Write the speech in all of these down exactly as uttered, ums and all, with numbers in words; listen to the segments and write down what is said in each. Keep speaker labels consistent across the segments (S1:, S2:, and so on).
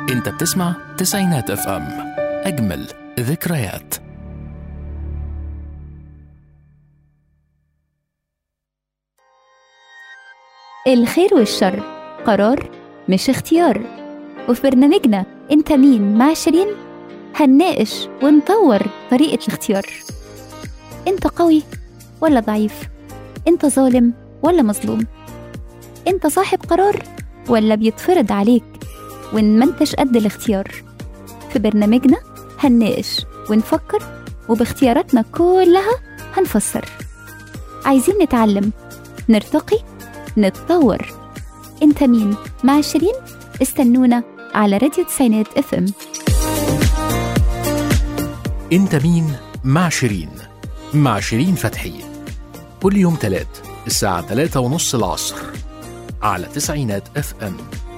S1: انت بتسمع تسعينات اف ام، اجمل ذكريات.
S2: الخير والشر قرار مش اختيار، وفي برنامجنا انت مين مع شيرين هنناقش ونطور طريقة الاختيار. انت قوي ولا ضعيف؟ انت ظالم ولا مظلوم؟ انت صاحب قرار ولا بيتفرض عليك وان ما انتش قد الاختيار؟ في برنامجنا هنناقش ونفكر، وباختياراتنا كلها هنفسر. عايزين نتعلم، نرتقي، نتطور. انت مين مع شيرين؟ استنونا على راديو تسعينات اف ام.
S1: انت مين مع شيرين، مع شيرين فتحي، كل يوم تلات الساعة تلاتة ونص العصر على تسعينات اف ام.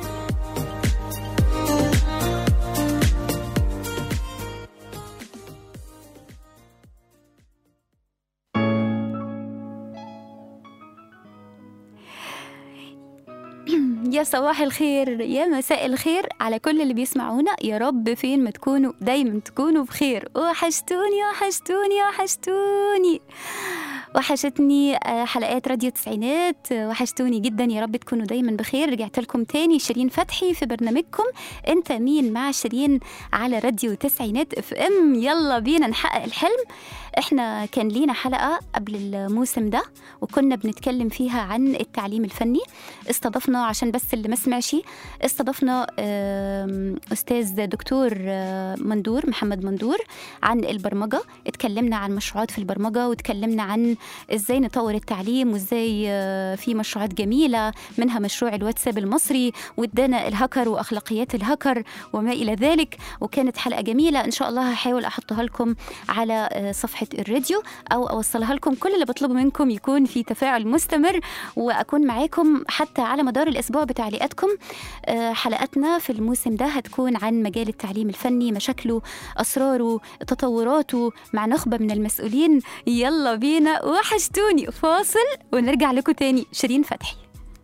S2: يا صباح الخير، يا مساء الخير على كل اللي بيسمعونا. يا رب فين ما تكونوا دايما تكونوا بخير. وحشتوني وحشتوني وحشتوني وحشتني حلقات راديو تسعينات، وحشتوني جدا. يا رب تكونوا دايما بخير. رجعت لكم تاني شيرين فتحي في برنامجكم انت مين مع شيرين على راديو تسعينات اف ام. يلا بينا نحقق الحلم. احنا كان لينا حلقة قبل الموسم ده وكنا بنتكلم فيها عن التعليم الفني. استضفنا، عشان بس اللي ما سمعش، استضفنا أستاذ دكتور مندور محمد مندور عن البرمجة. اتكلمنا عن مشروعات في البرمجة، واتكلمنا عن ازاي نطور التعليم، وازاي في مشروعات جميلة منها مشروع الواتساب المصري، وادانا الهاكر واخلاقيات الهاكر وما الى ذلك. وكانت حلقة جميلة ان شاء الله. هحاول احطها لكم على صفحة الراديو او اوصلها لكم. كل اللي بطلبه منكم يكون في تفاعل مستمر، واكون معاكم حتى على مدار الاسبوع بتعليقاتكم. حلقاتنا في الموسم ده هتكون عن مجال التعليم الفني، مشاكله، اسراره، تطوراته، مع نخبة من المسؤولين. يلا بينا. وحشتوني. فاصل ونرجع لكم تاني. شيرين فتحي.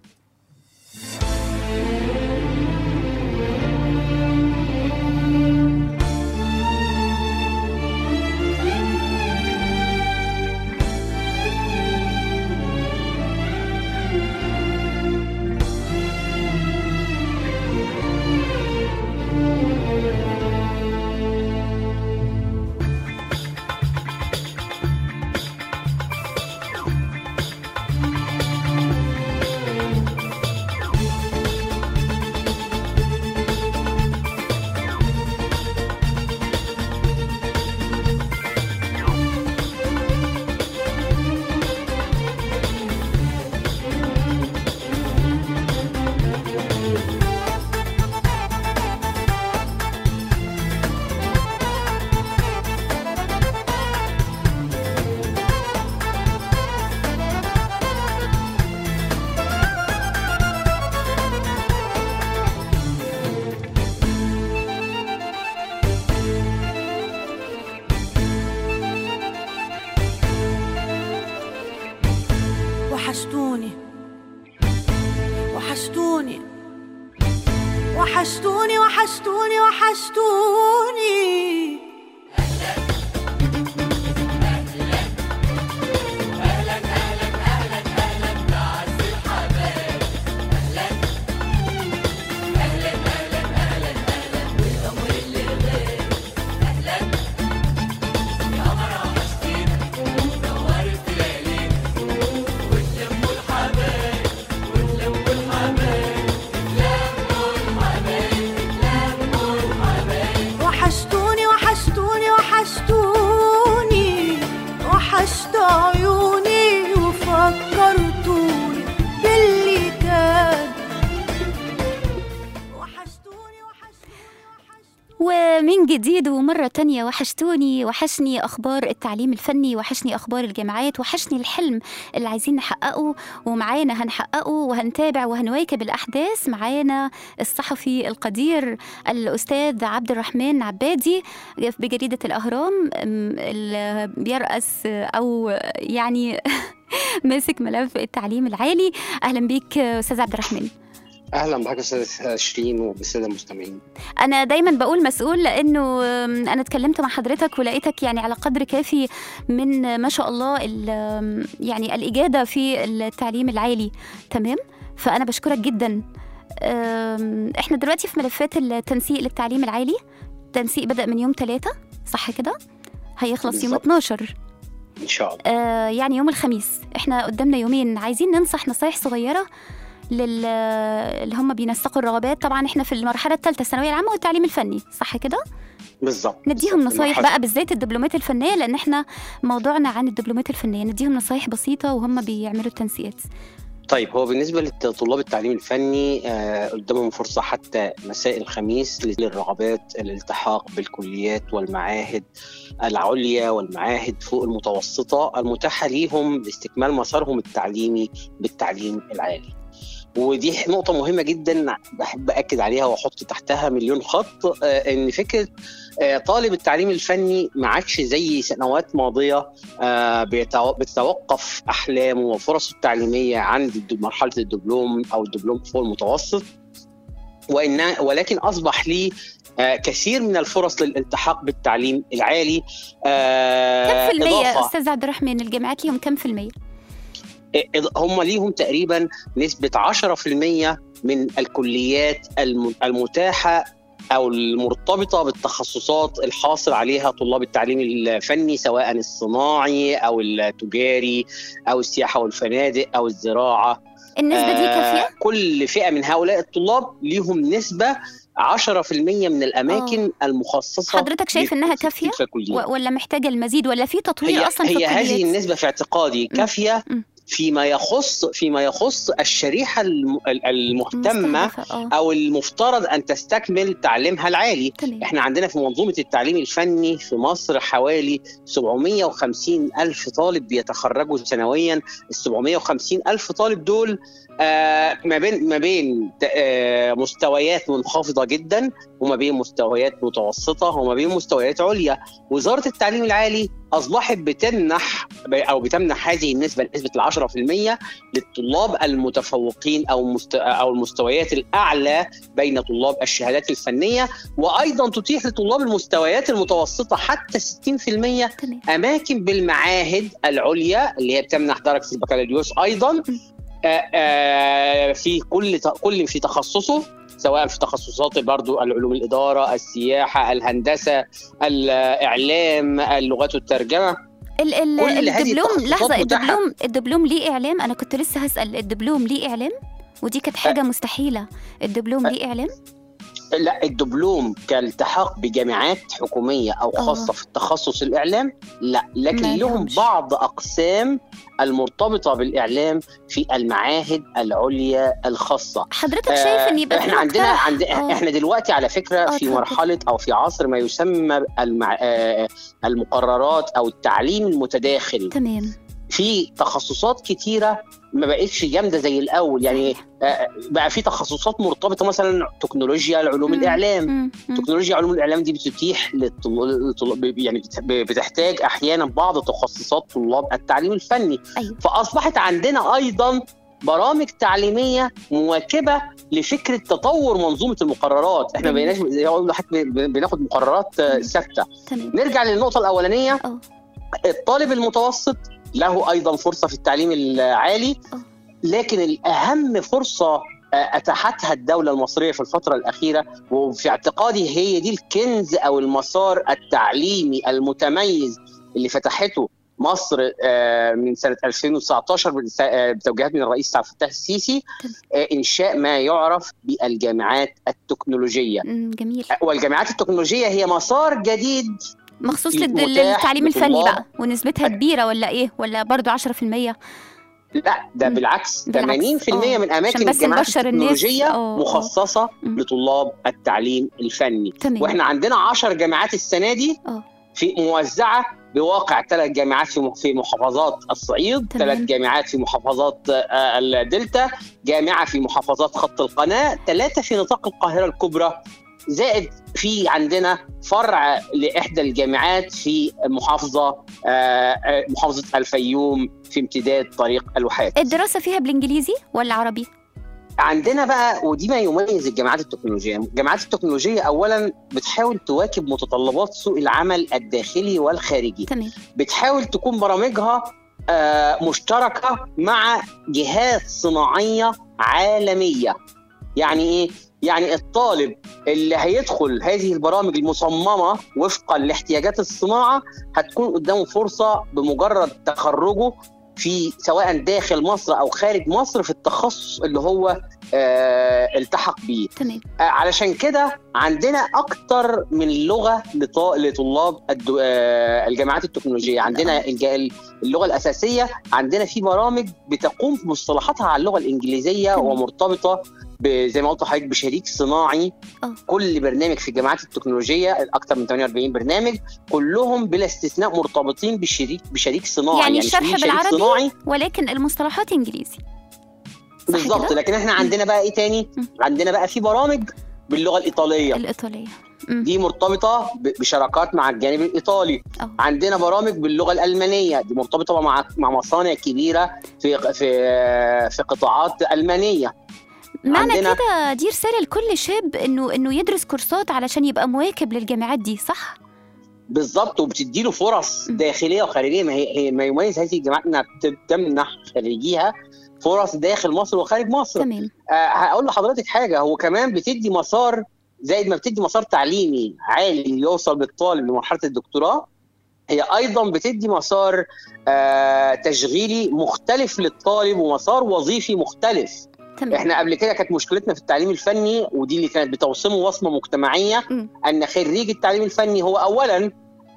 S3: وحشتوني وحشتوني وحشتوني وحشتوني وحشتوني.
S2: ومن جديد ومرة تانية وحشتوني. وحشني أخبار التعليم الفني، وحشني أخبار الجامعات، وحشني الحلم اللي عايزين نحققه، ومعانا هنحققه وهنتابع وهنواكب الأحداث. معانا الصحفي القدير الأستاذ عبد الرحمن عبادي بجريدة الأهرام، اللي بيرأس أو يعني ماسك ملف التعليم العالي. أهلا بيك أستاذ عبد الرحمن.
S3: اهلا بحضرتك استاذ شيرين وبالساده المستمعين.
S2: انا دايما بقول مسؤول لانه انا اتكلمت مع حضرتك ولقيتك يعني على قدر كافي من ما شاء الله يعني الاجاده في التعليم العالي. تمام، فانا بشكرك جدا. احنا دلوقتي في ملفات التنسيق للتعليم العالي. التنسيق بدأ من يوم ثلاثة صح كده؟ هيخلص بالزبط. يوم اتناشر
S3: ان شاء الله.
S2: آه يعني يوم الخميس. احنا قدامنا يومين، عايزين ننصح نصايح صغيره لل اللي هم بينسقوا الرغبات. طبعا احنا في المرحله الثالثه الثانويه العامه والتعليم الفني صح كده؟
S3: بالظبط.
S2: نديهم نصايح بقى بالذات الدبلومات الفنيه، لان احنا موضوعنا عن الدبلومات الفنيه. نديهم نصايح بسيطه وهم بيعملوا التنسيقات.
S3: طيب، هو بالنسبة لطلاب التعليم الفني آه قدامهم فرصة حتى مساء الخميس للرغبات الالتحاق بالكليات والمعاهد العليا والمعاهد فوق المتوسطة المتاحة ليهم لاستكمال مسارهم التعليمي بالتعليم العالي. ودي نقطة مهمة جدا بحب أكد عليها وأحط تحتها مليون خط، آه إن فكرة آه طالب التعليم الفني ما عادش زي سنوات ماضية آه بتتوقف أحلامه وفرصه التعليمية عند مرحلة الدبلوم أو الدبلوم فوق المتوسط، وإن ولكن أصبح لي آه كثير من الفرص للالتحاق بالتعليم العالي.
S2: آه كم في المية أستاذ عبد الرحمن الجامعات ليهم كم في المية؟
S3: هم ليهم تقريبا نسبة عشرة في المية من الكليات المتاحة أو المرتبطة بالتخصصات الحاصل عليها طلاب التعليم الفني، سواء الصناعي أو التجاري أو السياحة والفنادق أو الزراعة.
S2: النسبة دي كافية؟
S3: آه كل فئة من هؤلاء الطلاب ليهم نسبة عشرة في المية من الأماكن أوه. المخصصة.
S2: حضرتك شايف إنها كافية ولا محتاجة المزيد ولا في تطوير
S3: هي
S2: أصلا في
S3: هي
S2: الكليات؟
S3: هذه النسبة في اعتقادي كافية م. م. فيما يخص فيما يخص الشريحة المهتمة أو المفترض أن تستكمل تعليمها العالي.
S2: طبعا.
S3: إحنا عندنا في منظومة التعليم الفني في مصر حوالي سبعمية وخمسين ألف طالب بيتخرجوا سنويا. ال سبعمية وخمسين ألف طالب دول آه ما بين ما بين آه مستويات منخفضة جدا وما بين مستويات متوسطة وما بين مستويات عليا. وزارة التعليم العالي أصبحت بتمنح أو بتمنح هذه النسبة نسبة العشرة في المية للطلاب المتفوقين أو مست... أو المستويات الأعلى بين طلاب الشهادات الفنية، وأيضا تتيح لطلاب المستويات المتوسطة حتى ستين في المية أماكن بالمعاهد العليا اللي هي بتمنح درجة البكالوريوس أيضا آآ آآ في كل كل في تخصصه، سواء في تخصصات برضو العلوم الإدارة، السياحة، الهندسة، الإعلام، اللغات والترجمة.
S2: ال ال الدبلوم لحظة الدبلوم الدبلوم ليه إعلام؟ أنا كنت لسه هسأل الدبلوم ليه إعلام؟ ودي كانت حاجة مستحيلة. الدبلوم ليه إعلام؟
S3: لا، الدبلوم كالتحاق بجامعات حكومية أو خاصة أوه. في التخصص الإعلام لا، لكن لهم بعض أقسام المرتبطة بالإعلام في المعاهد العليا الخاصة.
S2: حضرتك شايف إن يبقى
S3: إحنا عندنا عند إحنا دلوقتي على فكرة في مرحلة أو في عصر ما يسمى المع... المقررات أو التعليم المتداخل.
S2: تمام.
S3: في تخصصات كتيرة ما بقتش جامدة زي الأول، يعني بقى في تخصصات مرتبطة مثلا تكنولوجيا علوم الإعلام. تكنولوجيا علوم الإعلام دي بتتيح للطلاب، يعني بتحتاج أحيانا بعض تخصصات طلاب التعليم الفني.
S2: أيوة.
S3: فأصبحت عندنا أيضا برامج تعليمية مواكبة لفكرة تطور منظومة المقررات. احنا بيناش بناخد مقررات ثابتة. نرجع للنقطة الأولانية.
S2: أوه.
S3: الطالب المتوسط له أيضا فرصة في التعليم العالي، لكن الأهم فرصة أتاحتها الدولة المصرية في الفترة الأخيرة، وفي اعتقادي هي دي الكنز أو المسار التعليمي المتميز اللي فتحته مصر من سنة ألفين وتسعتاشر بتوجيهات من الرئيس عبد الفتاح السيسي، إنشاء ما يعرف بالجامعات التكنولوجية.
S2: جميل.
S3: والجامعات التكنولوجية هي مسار جديد
S2: مخصوص للتعليم الفني بقى، ونسبتها كبيرة ولا إيه؟ ولا برضو عشرة في المية؟
S3: لا، ده بالعكس، ثمانين في المية من أماكن الجامعات التكنولوجية مخصصة
S2: مم.
S3: لطلاب التعليم الفني.
S2: تمام.
S3: وإحنا عندنا عشر جامعات السنة دي
S2: أوه.
S3: في موزعة بواقع ثلاث جامعات في محافظات الصعيد، ثلاث جامعات في محافظات الدلتا، جامعة في محافظات خط القناة، ثلاثة في نطاق القاهرة الكبرى، زائد في عندنا فرع لإحدى الجامعات في محافظة محافظة الفيوم في امتداد طريق الواحات.
S2: الدراسة فيها بالإنجليزي ولا عربي؟
S3: عندنا بقى، ودي ما يميز الجامعات التكنولوجية. الجامعات التكنولوجية أولا بتحاول تواكب متطلبات سوق العمل الداخلي والخارجي.
S2: تمام.
S3: بتحاول تكون برامجها آه مشتركة مع جهات صناعية عالمية. يعني إيه؟ يعني الطالب اللي هيدخل هذه البرامج المصممة وفقا لاحتياجات الصناعة هتكون قدامه فرصة بمجرد تخرجه في سواء داخل مصر أو خارج مصر في التخصص اللي هو آه التحق بيه.
S2: تمام.
S3: آه علشان كده عندنا أكتر من لغة لطلاب آه الجامعات التكنولوجية. عندنا اللغة الأساسية، عندنا في برامج بتقوم بمصطلحاتها على اللغة الإنجليزية. تمام. ومرتبطة زي ما قلت لحضرتك بشريك صناعي. أوه. كل برنامج في الجامعات التكنولوجيه اكثر من ثمانية وأربعين برنامج كلهم بلا استثناء مرتبطين بشريك بشريك صناعي.
S2: يعني, يعني الشرح بالعربي صناعي ولكن المصطلحات انجليزي.
S3: بالظبط. لكن احنا عندنا بقى ايه تاني؟ م. عندنا بقى في برامج باللغه الايطاليه.
S2: الايطاليه
S3: م. دي مرتبطه بشراكات مع الجانب الايطالي. أوه. عندنا برامج باللغه الالمانيه، دي مرتبطه مع مع مصانع كبيره في في في قطاعات المانيه.
S2: معنى كده دي رسالة لكل شاب إنه إنه يدرس كورسات علشان يبقى مواكب للجامعات دي، صح؟
S3: بالظبط. وبتديله فرص م. داخلية وخارجية. ما هي ما يميز هذه الجامعات إنها تمنح خريجيها فرص داخل مصر وخارج مصر.
S2: تمام.
S3: آه هقول لحضرتك حاجة، هو كمان بتدي مسار زائد ما بتدي مسار تعليمي عالي يوصل بالطالب لمرحلة الدكتوراه، هي أيضا بتدي مسار آه تشغيلي مختلف للطالب ومسار وظيفي مختلف. تمام. احنا قبل كده كانت مشكلتنا في التعليم الفني، ودي اللي كانت بتوصمه وصمه مجتمعيه، م. ان خريج التعليم الفني هو اولا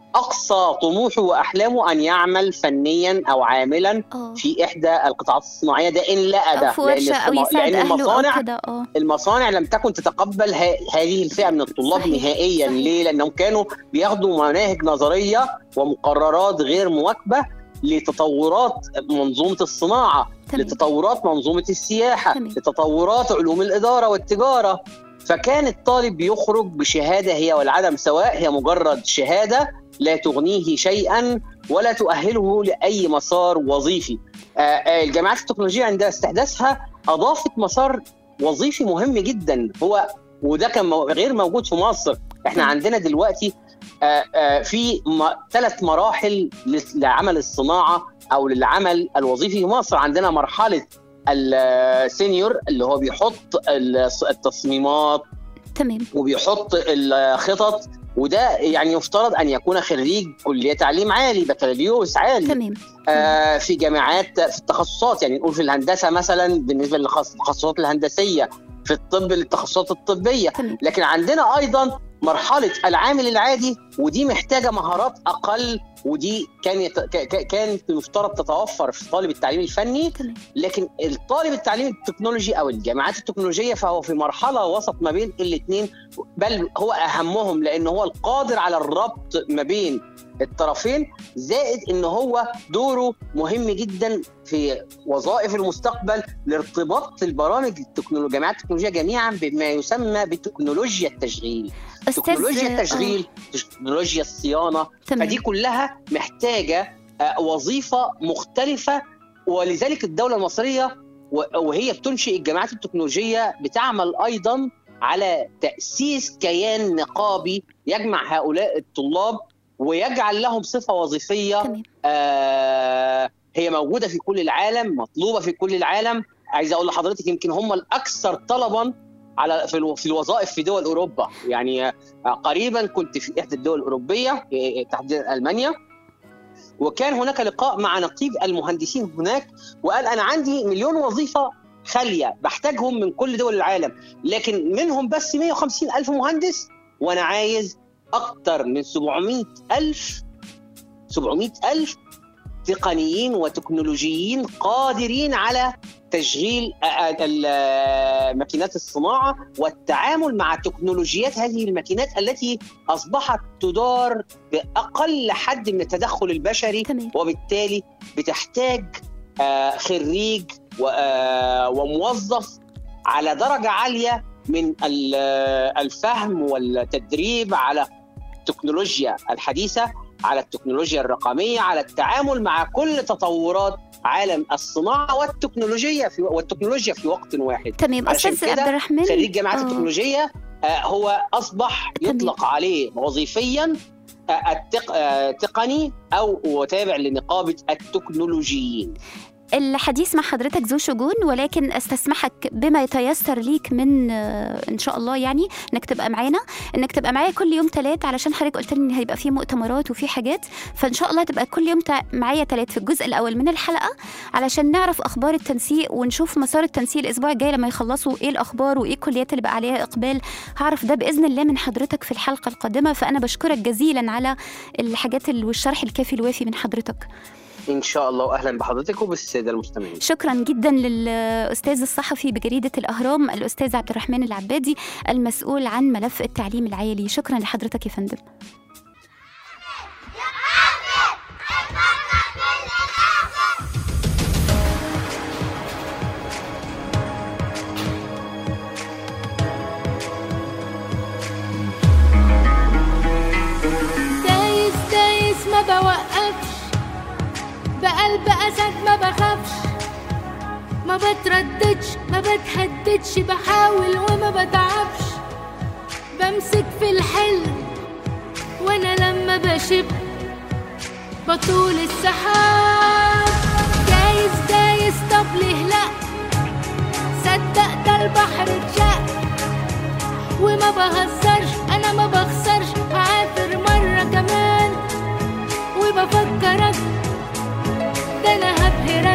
S3: اقصى طموحه واحلامه ان يعمل فنيا او عاملا أوه. في احدى القطاعات الصناعيه، ده ان لا ده،
S2: لان, أو
S3: لأن المصانع
S2: أو
S3: المصانع لم تكن تتقبل ه... هذه الفئه من الطلاب. صحيح. نهائيا. صحيح. ليه؟ لانهم كانوا بياخدوا مناهج نظريه ومقررات غير مواكبه لتطورات منظومة الصناعة. تمام. لتطورات منظومة السياحة. تمام. لتطورات علوم الإدارة والتجارة. فكان الطالب بيخرج بشهادة هي والعدم سواء، هي مجرد شهادة لا تغنيه شيئا ولا تؤهله لأي مسار وظيفي. الجامعات التكنولوجية عند استحداثها أضافت مسار وظيفي مهم جدا، هو وده كان غير موجود في مصر. احنا عندنا دلوقتي آآ آآ في ثلاث مراحل لعمل الصناعة أو للعمل الوظيفي في مصر. عندنا مرحلة السينيور اللي هو بيحط التصميمات.
S2: تمام.
S3: وبيحط الخطط، وده يعني يفترض أن يكون خريج كلية تعليم عالي، بكالوريوس عالي.
S2: تمام.
S3: آه في جامعات في التخصصات، يعني نقول في الهندسة مثلا بالنسبة للتخصصات الهندسية، في الطب للتخصصات الطبية.
S2: تمام.
S3: لكن عندنا أيضا مرحلة العامل العادي، ودي محتاجة مهارات أقل، ودي كان يت... كانت المفترض تتوفر في طالب التعليم الفني.
S2: تمام.
S3: لكن الطالب التعليم التكنولوجي أو الجامعات التكنولوجية فهو في مرحلة وسط ما بين الاثنين، بل هو أهمهم لأنه هو القادر على الربط ما بين الطرفين، زائد إن هو دوره مهم جدا في وظائف المستقبل لارتباط البرامج التكنولوجيا الجامعات التكنولوجية جميعا بما يسمى بتكنولوجيا التشغيل. تكنولوجيا التشغيل، تكنولوجيا الصيانة. تمام. فدي كلها محتاجة وظيفة مختلفة، ولذلك الدولة المصرية وهي بتنشئ الجامعات التكنولوجية بتعمل أيضا على تأسيس كيان نقابي يجمع هؤلاء الطلاب ويجعل لهم صفة وظيفية آه هي موجودة في كل العالم، مطلوبة في كل العالم. عايز أقول لحضرتك يمكن هم الأكثر طلباً على في الوظائف في دول أوروبا. يعني قريباً كنت في إحدى الدول الأوروبية تحديداً ألمانيا، وكان هناك لقاء مع نقيب المهندسين هناك، وقال أنا عندي مليون وظيفة خالية بحتاجهم من كل دول العالم، لكن منهم بس مئة وخمسين ألف مهندس، وأنا عايز أكثر من سبعمئة ألف سبعمئة ألف تقنيين وتكنولوجيين قادرين على تشغيل ماكينات الصناعة والتعامل مع تكنولوجيات هذه الماكينات التي أصبحت تدار بأقل حد من التدخل البشري.
S2: تمام.
S3: وبالتالي بتحتاج خريج وموظف على درجة عالية من الفهم والتدريب على التكنولوجيا الحديثة على التكنولوجيا الرقميه، على التعامل مع كل تطورات عالم الصناعه والتكنولوجيا في والتكنولوجيا في وقت واحد.
S2: تمام. استاذ عبد الرحمن،
S3: خريج الجامعات آه. التكنولوجيه آه هو اصبح يطلق تمام. عليه وظيفيا التقني او تابع لنقابه التكنولوجيين.
S2: الحديث مع حضرتك ذو شجون، ولكن استسمحك بما يتيسر ليك من ان شاء الله يعني انك تبقى معانا، انك تبقى معايا كل يوم ثلاث، علشان حضرتك قلت لي ان هيبقى في مؤتمرات وفي حاجات، فان شاء الله تبقى كل يوم معايا ثلاث في الجزء الاول من الحلقه، علشان نعرف اخبار التنسيق ونشوف مسار التنسيق الاسبوع الجاي لما يخلصوا ايه الاخبار وايه الكليات اللي بقى عليها اقبال. هعرف ده باذن الله من حضرتك في الحلقه القادمه، فانا بشكرك جزيلا على الحاجات والشرح الكافي الوافي من حضرتك.
S3: إن شاء الله، وأهلا بحضرتك وبالسادة المستمعين.
S2: شكرا جدا للأستاذ الصحفي بجريدة الأهرام الأستاذ عبد الرحمن العبادي المسؤول عن ملف التعليم العالي. شكرا لحضرتك يا فندم.
S4: دايس دايس ما بوقفش، بقلب أسد ما بخافش، ما بترددش ما بتهددش، بحاول وما بتعبش، بمسك في الحلم وانا لما بشب بطول السحاب. دايس دايس طب ليه لأ، صدق ده البحر اتشق، وما بهزرش انا ما بخسرش، هعافر مرة كمان وبفكرك، ده انا هبهرك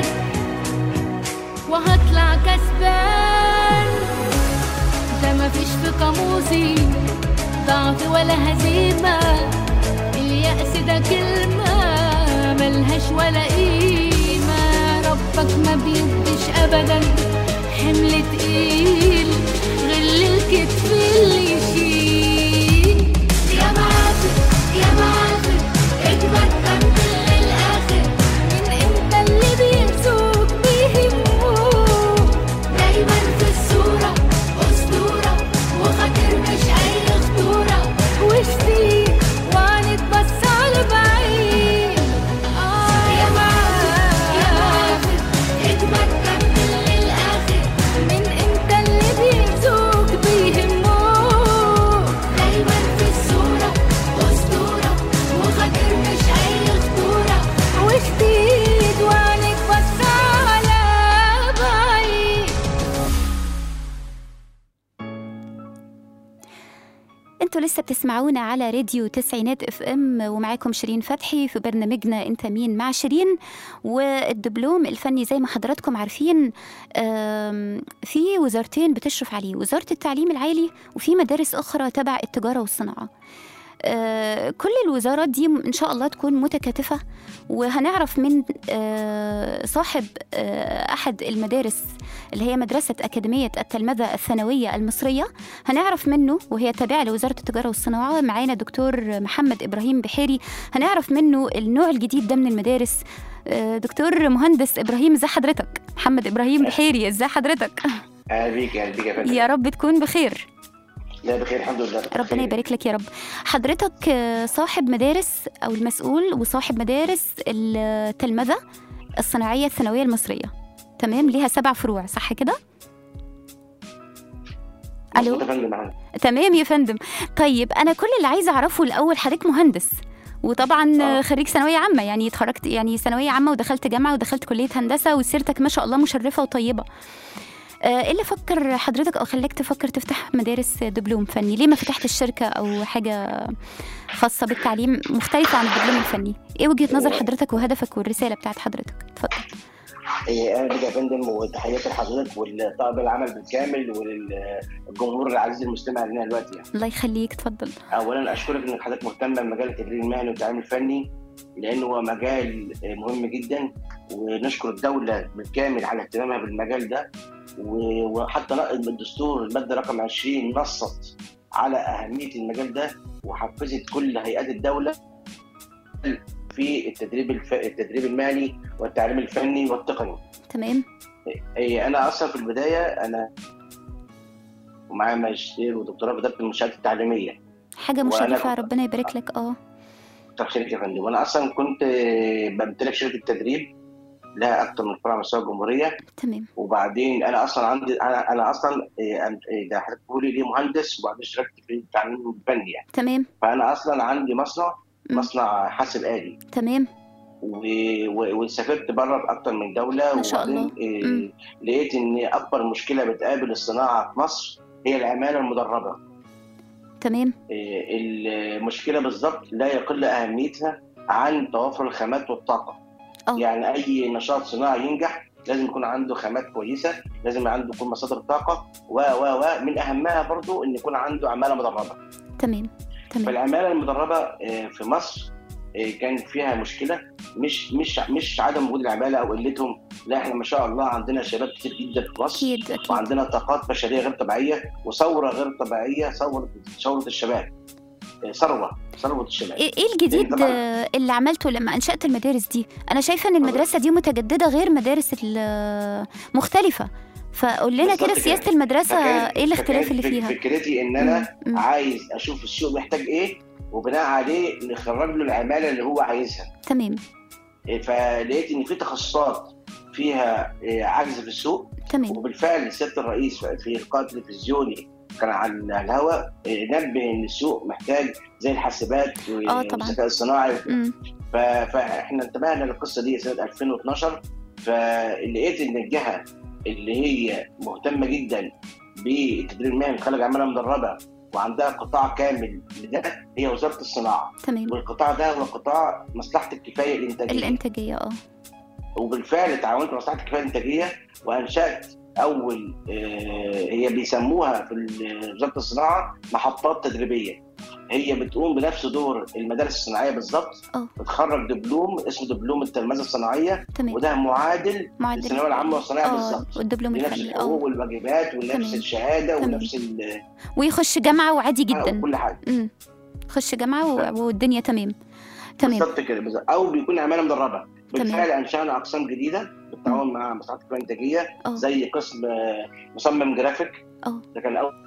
S4: وهطلع كسبان. ده مفيش في قاموسي ضعف ولا هزيمة، اليأس ده كلمة ملهاش ولا قيمة. ربك ما بيديش أبدا حمل تقيل غير الكتف اللي يشيل. يا معافر يا معافر اجمد كمل للآخر، من انت اللي بينسوك بيهموك، دايما في الصورة أسطورة وخاطر مش أي خطورة، وشديد وعنيد بس على بعيد. آه يا معافر يا معافر اجمد كمل للآخر، من انت اللي بينسوك بيهموك، دايما في الصورة أسطورة وخاطر مش أي خطورة، وشديد وعنيد بس على بعيد.
S2: انتوا لسه بتسمعونا على راديو تسعينات اف ام، ومعاكم شيرين فتحي في برنامجنا انت مين مع شيرين. والدبلوم الفني زي ما حضراتكم عارفين في وزارتين بتشرف عليه، وزارة التعليم العالي وفي مدارس أخرى تبع التجارة والصناعة. آه كل الوزارات دي إن شاء الله تكون متكاتفة، وهنعرف من آه صاحب آه أحد المدارس اللي هي مدرسة أكاديمية التلمذة الثانوية المصرية، هنعرف منه وهي تابعة لوزارة التجارة والصناعة. معانا دكتور محمد إبراهيم بحيري، هنعرف منه النوع الجديد ده من المدارس. آه دكتور مهندس إبراهيم، ازي حضرتك؟ محمد إبراهيم بحيري، ازي حضرتك؟
S5: أهلا بيك. أهلا بيك يا فندم.
S2: يا رب تكون بخير.
S5: لا بخير الحمد لله.
S2: ربنا يبارك لك يا رب. حضرتك صاحب مدارس أو المسؤول وصاحب مدارس التلمذة الصناعية الثانوية المصرية، تمام؟ ليها سبع فروع صح كده؟ ألو؟ تمام يا فندم. طيب أنا كل اللي عايزة أعرفه الأول، حضرتك مهندس وطبعا آه. خريج ثانوية عامة، يعني اتخرجت يعني ثانوية عامة ودخلت جامعة ودخلت كلية هندسة، وسيرتك ما شاء الله مشرفة وطيبة. ايه اللي فكر حضرتك او خلاك تفكر تفتح مدارس دبلوم فني؟ ليه ما فتحت الشركه او حاجه خاصه بالتعليم مختلفه عن الدبلوم الفني؟ ايه وجهه نظر حضرتك وهدفك والرساله بتاعت حضرتك؟ اتفضل.
S5: اهلا بك يا فندم، وتحياتي لحضرتك ولطاقم العمل بالكامل وللجمهور العزيز المستمع لنا دلوقتي يعني.
S2: الله يخليك، اتفضل.
S5: اولا اشكرك انك حضرتك مهتمه بمجال التدريب المهني والتعليم الفني، لانه هو مجال مهم جدا، ونشكر الدوله بالكامل على اهتمامها بالمجال ده. وحتى الدستور الماده رقم عشرين نصت على اهميه المجال ده، وحفزت كل هيئات الدوله في التدريب الف... التدريب المهني والتعليم الفني والتقني.
S2: تمام.
S5: انا اصلا في البدايه انا ومعايا ماجستير ودكتوراه في اداره المنشات التعليميه.
S2: حاجه مشرفه، ربنا يبارك لك. اه
S5: كتر خيرك يا فندم. وانا اصلا كنت بمتلك شركه تدريب لها اكثر من فرع على مستوى الجمهوريه.
S2: تمام.
S5: وبعدين انا اصلا عندي انا انا اصلا ده حضرتك بتقولي ليه مهندس وبعدين اشتغلت في التعليم الفني يعني.
S2: تمام.
S5: فانا اصلا عندي مصنع
S2: مم.
S5: مصنع حاسب آلي.
S2: تمام.
S5: و- و- وسافرت بره باكثر من دوله.
S2: ما شاء الله.
S5: وبعدين إيه لقيت ان اكبر مشكله بتقابل الصناعه في مصر هي العماله المدربه.
S2: تمام.
S5: إيه المشكله بالضبط لا يقل اهميتها عن توافر الخامات والطاقه.
S2: أوه.
S5: يعني اي نشاط صناعي ينجح لازم يكون عنده خامات كويسه، لازم عنده يكون مصادر طاقه و و و من اهمها برضو ان يكون عنده عماله مدربه.
S2: تمام. تمام.
S5: فالعماله المدربه في مصر كان فيها مشكله، مش مش مش عدم وجود العماله او قلتهم، لا احنا ما شاء الله عندنا شباب كتير جدا في مصر.
S2: أكيد أكيد.
S5: وعندنا طاقات بشريه غير طبيعيه وثوره غير طبيعيه، ثوره ثوره الشباب، ثروه ثروه الشباب.
S2: ايه إيه الجديد اللي عملته لما انشأت المدارس دي؟ انا شايفه ان المدرسه دي متجدده غير مدارس مختلفه، فقول لنا كده سياسه المدرسه ايه الاختلاف اللي فيها؟
S5: فكرتي ان انا مم. عايز اشوف السوق محتاج ايه وبناء عليه نخرج له العماله اللي هو عايزها.
S2: تمام.
S5: فلقيت ان في تخصصات فيها عجز في السوق.
S2: تمام.
S5: وبالفعل سياده الرئيس في لقاء تلفزيوني كان على الهواء نبه ان السوق محتاج زي الحاسبات والذكاء الصناعي. فاحنا انتبهنا للقصه دي سنه ألفين واثناشر. فلقيت ان الجهه اللي هي مهتمه جدا بالتدريب المهني خلق عماله مدربه وعندها قطاع كامل لده هي وزاره الصناعه.
S2: تمام.
S5: والقطاع ده هو قطاع مصلحه الكفايه الانتاجيه.
S2: الانتاجيه اه.
S5: وبالفعل تعاونت مع مصلحه الكفايه الانتاجيه وانشات اول هي بيسموها في وزاره الصناعه محطات تدريبيه. هي بتقوم بنفس دور المدارس الصناعيه بالظبط. بتخرج دبلوم اسمه دبلوم التلمذه الصناعيه.
S2: تمام.
S5: وده معادل للثانويه العامه والصناعيه بالظبط.
S2: والدبلوم
S5: بنفس الحقوق والواجبات ونفس الشهاده تمام. ونفس ال...
S2: ويخش جامعه وعادي جدا.
S5: كل حاجه.
S2: امم خش جامعه والدنيا تمام. تمام
S5: بالظبط كده بالظبط. او بيكون عماله مدربه. بالفعل انشانا اقسام جديده بالتعاون مع مصلحه الكفايه الانتاجيه زي قسم مصمم جرافيك.
S2: اه
S5: ده كان اول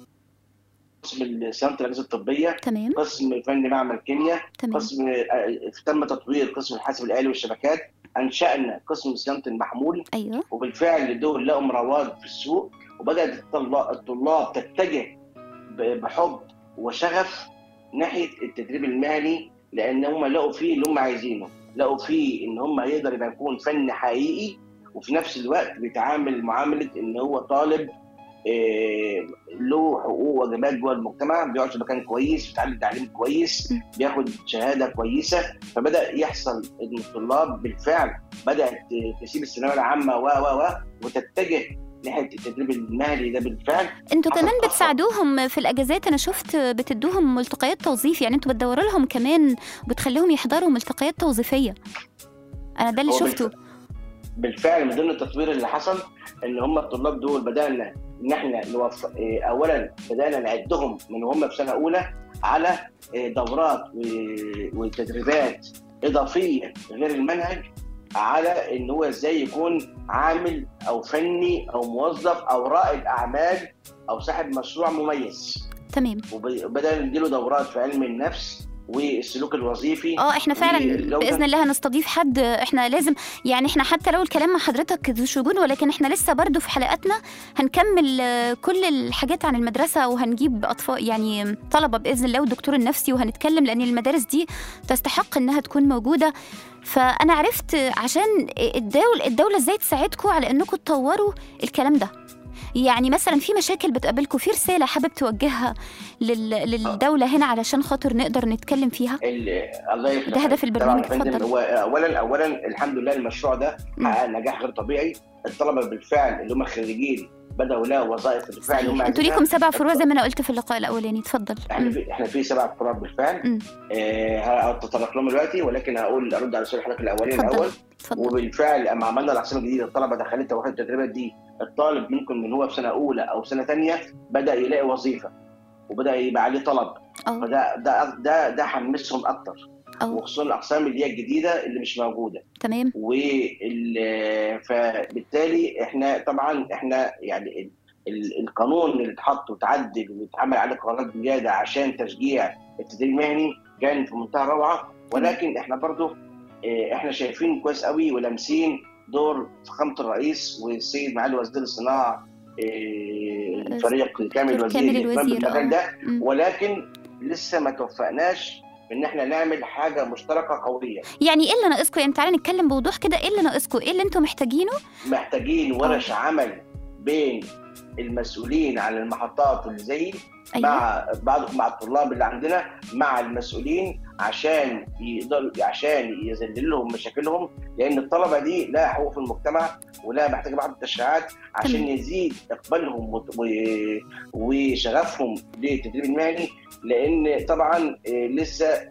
S5: قسم صيانه الاجهزه الطبيه.
S2: تمام.
S5: قسم فني معمل كيمياء. قسم تم تطوير قسم الحاسب الآلي والشبكات. انشانا قسم صيانه المحمول.
S2: ايوه.
S5: وبالفعل دول لهم رواج في السوق وبدات الطلاب تتجه بحب وشغف ناحيه التدريب المهني لان هم لقوا فيه اللي هم عايزينه، لقوا فيه ان هم يقدر يبقى يكون فن حقيقي وفي نفس الوقت بيتعامل معامله ان هو طالب إيه له حقوق وواجبات جوه المجتمع، بيقعد في مكان كويس، بيتعلم تعليم كويس، بياخد شهاده كويسه. فبدا يحصل ان الطلاب بالفعل بدات تسيب الثانويه العامه و و و وتتجه ناحيه التدريب المهني ده بالفعل.
S2: انتوا كمان بتساعدوهم في الاجازات، انا شفت بتدوهم ملتقيات توظيف، يعني انتوا بتدوروا لهم كمان وبتخليهم يحضروا ملتقيات توظيفيه. انا ده اللي شفته
S5: بالفعل. من ضمن التطوير اللي حصل ان هم الطلاب دول بدانا ان احنا نوف... اولا بدانا نعدهم من هم في سنه اولى على دورات وتدريبات اضافيه غير المنهج على ان هو ازاي يكون عامل او فني او موظف او رائد اعمال او صاحب مشروع مميز.
S2: تمام.
S5: وبدانا نديله دورات في علم النفس والسلوك الوظيفي.
S2: اه احنا فعلا باذن الله هنستضيف حد. احنا لازم يعني احنا حتى لو الكلام مع حضرتك ذو شجون ولكن احنا لسه برضو في حلقاتنا هنكمل كل الحاجات عن المدرسه وهنجيب اطفال يعني طلبه باذن الله والدكتور النفسي وهنتكلم لان المدارس دي تستحق انها تكون موجوده. فانا عرفت عشان الدوله الدوله ازاي تساعدكم على انكم تطوروا الكلام ده. يعني مثلا في مشاكل بتقابلكم، في رساله حابب توجهها لل... للدوله هنا علشان خاطر نقدر نتكلم فيها؟
S5: الله يخليك.
S2: ده هدف البرنامج. اتفضل.
S5: هو اولا اولا الحمد لله المشروع ده حقق نجاح غير طبيعي. الطلبه بالفعل اللي هم خريجين بداوا لها وظائف بالفعل. هم
S2: انتوا ليكم سبع فروع زي ما انا قلت في اللقاء الاولاني. اتفضل.
S5: احنا في احنا في سبع فروع بالفعل. آه هتطرق لهم دلوقتي ولكن هقول ارد على سؤال حضرتك الاولاني الاول.
S2: اتفضل.
S5: وبالفعل اما عملنا الاقسام الجديده الطلبه دخلتها واخدت التدريبات دي، الطالب منكم من هو في سنه اولى او سنه ثانيه بدا يلاقي وظيفه وبدا يبقى عليه طلب. أوه. فده ده ده ده حمسهم اكتر. وخصوصا الاقسام اللي هي الجديده اللي مش موجوده.
S2: تمام.
S5: فبالتالي احنا طبعا احنا يعني القانون اللي اتحط وتعدل واتعمل عليه قرارات زياده عشان تشجيع التدريب المهني كان في منتهى الروعه. ولكن احنا برضو احنا شايفين كويس قوي ولامسين دور فخامه الرئيس والسيد معالي وزير الصناعه، الفريق كامل الوزير بالمجال ده، ولكن لسه ما توفقناش ان احنا نعمل حاجه مشتركه قويه.
S2: يعني ايه اللي ناقصكم؟ يعني تعالى نتكلم بوضوح كده، ايه اللي ناقصكم؟ ايه اللي انتم محتاجينه؟
S5: محتاجين ورش عمل بين المسؤولين عن المحطات اللي زي أيوة. مع بعض مع الطلاب اللي عندنا مع المسؤولين عشان يقدروا عشان يذللوا لهم مشاكلهم، لان الطلبه دي لها حقوق في المجتمع ولا محتاجه بعض التشريعات عشان يزيد اقبالهم وشغفهم للتدريب المهني، لان طبعا لسه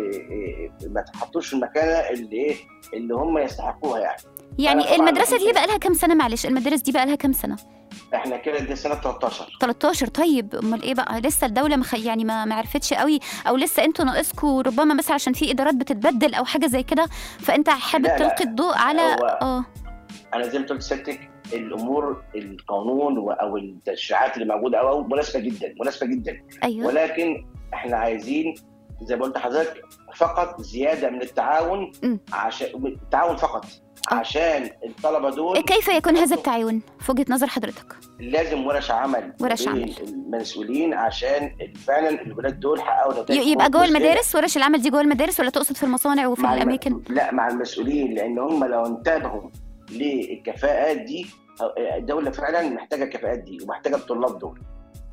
S5: ما تحطوش في المكانه اللي ايه اللي هم يستحقوها. يعني
S2: يعني المدرسه دي بقى لها كام سنه؟ معلش المدارس دي بقى لها كام سنه؟
S5: احنا كده دي سنه تلتاشر
S2: تلتاشر. طيب امال ايه بقى؟ لسه الدوله مخ... يعني ما ما عرفتش قوي، او لسه انتوا ناقصكم ربما مثلا عشان في ادارات بتتبدل او حاجه زي كده، فانت حابب تلقي الضوء على
S5: اه انا زي ما قلت لسيادتك الامور القانون او التشريعات اللي موجوده او مناسبه جدا مناسبه جدا
S2: أيوة.
S5: ولكن احنا عايزين زي ما قلت لحضرتك فقط زياده من التعاون، م. عشان التعاون فقط أوه. عشان الطلبه دول.
S2: كيف يكون هذا التعاون في وجهه نظر حضرتك؟
S5: لازم ورش عمل
S2: ورش عمل
S5: المسؤولين عشان فعلا الولاد دول حققوا
S2: نتائج. يبقى جوه المدارس ورش العمل دي جوه المدارس ولا تقصد في المصانع وفي الاماكن؟
S5: الم... لا مع المسؤولين، لان هم لو انتبهوا للكفاءات دي الدوله فعلا محتاجه الكفاءات دي ومحتاجه الطلاب دول.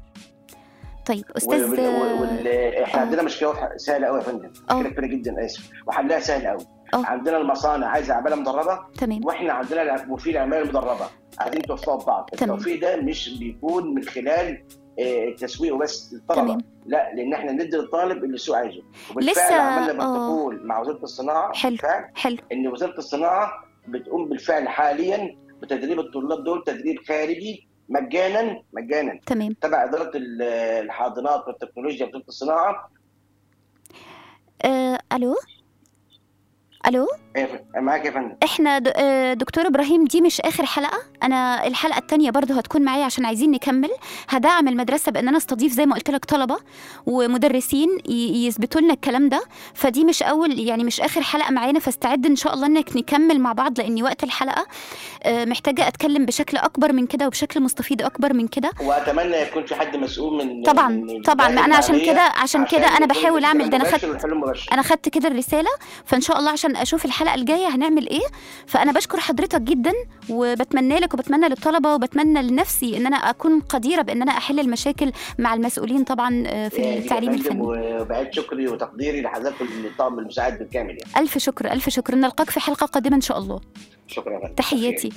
S2: طيب استاذ
S5: وال... وال... احنا عندنا مشكله سهله قوي يا فندم، مشكله كبيره جدا اسف وحلها سهل قوي. أوه. عندنا المصانع عايزه عماله مدربه،
S2: تمام،
S5: واحنا عندنا وفي العماله المدربه، عايزين توفقوا ببعض. التوفيق ده مش بيكون من خلال التسويق وبس للطلبه، تمام. لا، لان احنا ندي للطالب اللي السوق عايزه. وبالفعل عملنا بروتوكول مع وزاره الصناعه.
S2: حلو حلو
S5: ان وزاره الصناعه بتقوم بالفعل حاليا بتدريب الطلاب دول تدريب خارجي مجانا مجانا
S2: تمام،
S5: تبع اداره الحاضنات والتكنولوجيا وزاره الصناعه.
S2: أه، الو الو
S5: ايه معاك يا فندم؟
S2: احنا دكتور ابراهيم دي مش اخر حلقه، انا الحلقه الثانيه برضو هتكون معايا عشان عايزين نكمل. هدعم المدرسه بان انا استضيف زي ما قلت لك طلبه ومدرسين يثبتوا لنا الكلام ده، فدي مش اول يعني مش اخر حلقه معانا، فاستعد ان شاء الله انك نكمل مع بعض، لاني وقت الحلقه محتاجه اتكلم بشكل اكبر من كده وبشكل مستفيض اكبر من كده،
S5: واتمنى يكون في حد مسؤول من
S2: طبعا
S5: من
S2: طبعا ما انا عشان كده عشان كده انا بحاول اعمل ده. انا خدت انا خدت كده الرساله، فان شاء الله عشان اشوف الحلقه الجايه هنعمل ايه. فانا بشكر حضرتك جدا وبتمنى لك وبتمنى للطلبه وبتمنى لنفسي ان انا اكون قديره بان انا احل المشاكل مع المسؤولين طبعا في التعليم الفني.
S5: وبعد شكري وتقديري لحضرتك الطاقم المساعد بالكامل يعني.
S2: الف شكر الف شكر، نلقاك في حلقه قادمه ان شاء الله.
S5: شكرا.
S2: تحياتي.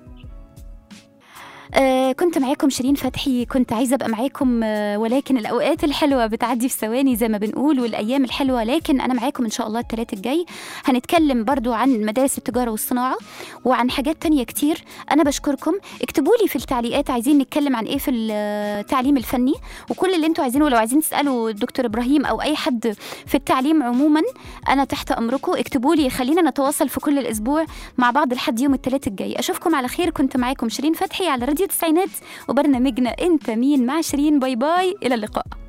S2: آه كنت معاكم شيرين فتحي، كنت عايزة أبقى معاكم آه ولكن الأوقات الحلوة بتعدي في ثواني زي ما بنقول، والأيام الحلوة، لكن أنا معاكم إن شاء الله الثلاث الجاي. هنتكلم برضو عن مدارس التجارة والصناعة وعن حاجات تانية كتير. أنا بشكركم، اكتبوا لي في التعليقات عايزين نتكلم عن إيه في التعليم الفني، وكل اللي انتوا عايزينه. لو عايزين تسألوا الدكتور إبراهيم أو أي حد في التعليم عموما أنا تحت أمركم، اكتبوا لي، خلينا نتواصل في كل الأسبوع مع بعض لحد يوم الثلاث الجاي. أشوفكم على خير. كنت معاكم شيرين فتحي على راديو التسعينات وبرنامجنا انت مين مع شيرين. باي باي، الى اللقاء.